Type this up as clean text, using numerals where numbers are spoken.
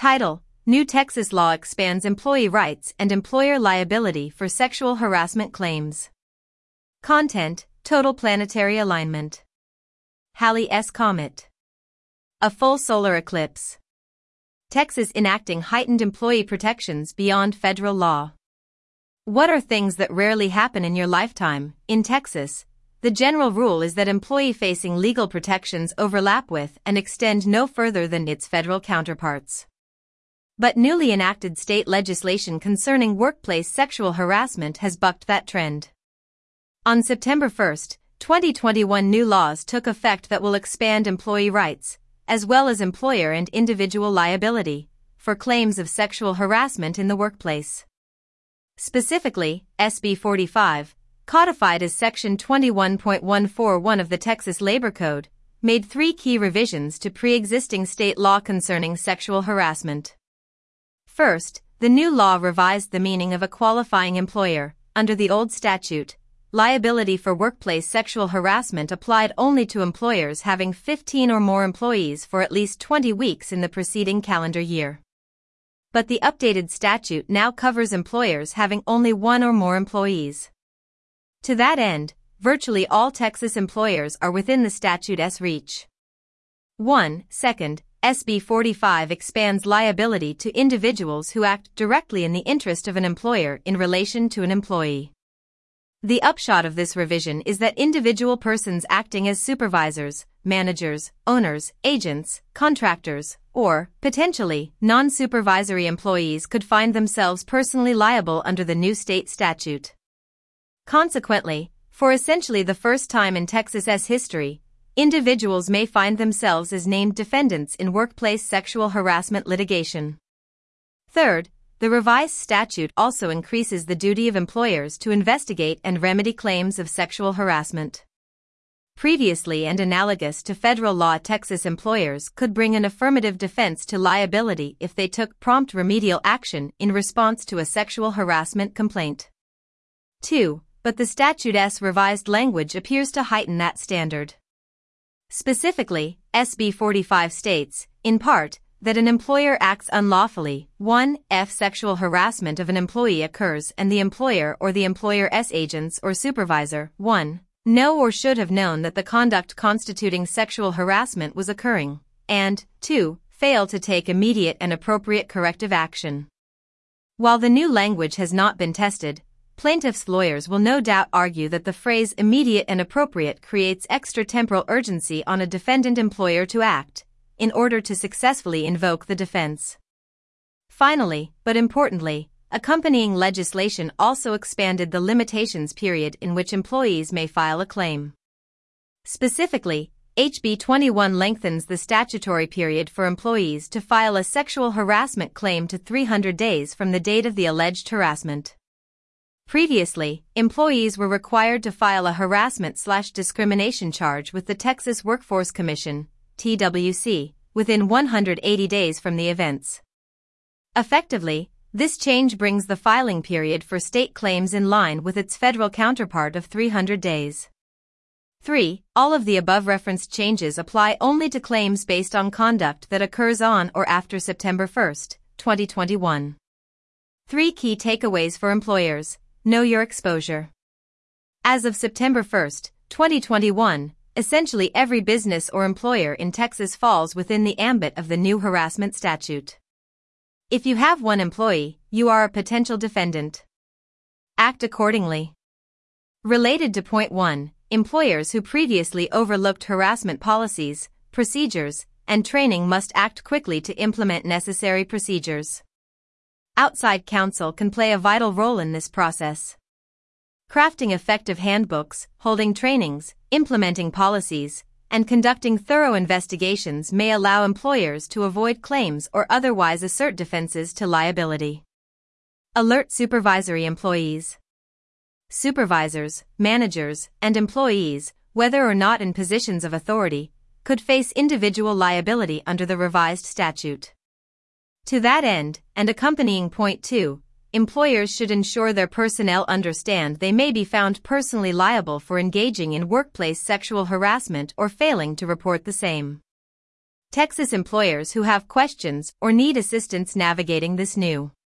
Title: New Texas law expands employee rights and employer liability for sexual harassment claims. Content: Total planetary alignment. Halley-S Comet. A full solar eclipse. Texas enacting heightened employee protections beyond federal law. What are things that rarely happen in your lifetime? In Texas, the general rule is that employee-facing legal protections overlap with and extend no further than its federal counterparts. But newly enacted state legislation concerning workplace sexual harassment has bucked that trend. On September 1, 2021, new laws took effect that will expand employee rights, as well as employer and individual liability, for claims of sexual harassment in the workplace. Specifically, SB 45, codified as Section 21.141 of the Texas Labor Code, made three key revisions to pre-existing state law concerning sexual harassment. First, the new law revised the meaning of a qualifying employer. Under the old statute, liability for workplace sexual harassment applied only to employers having 15 or more employees for at least 20 weeks in the preceding calendar year. But the updated statute now covers employers having only one or more employees. To that end, virtually all Texas employers are within the statute's reach. Second, SB 45 expands liability to individuals who act directly in the interest of an employer in relation to an employee. The upshot of this revision is that individual persons acting as supervisors, managers, owners, agents, contractors, or, potentially, non-supervisory employees could find themselves personally liable under the new state statute. Consequently, for essentially the first time in Texas's history, individuals may find themselves as named defendants in workplace sexual harassment litigation. Third, the revised statute also increases the duty of employers to investigate and remedy claims of sexual harassment. Previously and analogous to federal law, Texas employers could bring an affirmative defense to liability if they took prompt remedial action in response to a sexual harassment complaint. 2. But the statute's revised language appears to heighten that standard. Specifically, SB 45 states, in part, that an employer acts unlawfully. 1. If sexual harassment of an employee occurs and the employer or the employer's agents or supervisor 1. Know or should have known that the conduct constituting sexual harassment was occurring, and 2. Fail to take immediate and appropriate corrective action. While the new language has not been tested, plaintiffs' lawyers will no doubt argue that the phrase immediate and appropriate creates extra temporal urgency on a defendant employer to act, in order to successfully invoke the defense. Finally, but importantly, accompanying legislation also expanded the limitations period in which employees may file a claim. Specifically, HB 21 lengthens the statutory period for employees to file a sexual harassment claim to 300 days from the date of the alleged harassment. Previously, employees were required to file a harassment/discrimination charge with the Texas Workforce Commission, TWC, within 180 days from the events. Effectively, this change brings the filing period for state claims in line with its federal counterpart of 300 days. 3. All of the above-referenced changes apply only to claims based on conduct that occurs on or after September 1, 2021. 3 key takeaways for employers. Know your exposure. As of September 1, 2021, essentially every business or employer in Texas falls within the ambit of the new harassment statute. If you have one employee, you are a potential defendant. Act accordingly. Related to point 1, employers who previously overlooked harassment policies, procedures, and training must act quickly to implement necessary procedures. Outside counsel can play a vital role in this process. Crafting effective handbooks, holding trainings, implementing policies, and conducting thorough investigations may allow employers to avoid claims or otherwise assert defenses to liability. Alert supervisory employees. Supervisors, managers, and employees, whether or not in positions of authority, could face individual liability under the revised statute. To that end, and accompanying point 2, employers should ensure their personnel understand they may be found personally liable for engaging in workplace sexual harassment or failing to report the same. Texas employers who have questions or need assistance navigating this new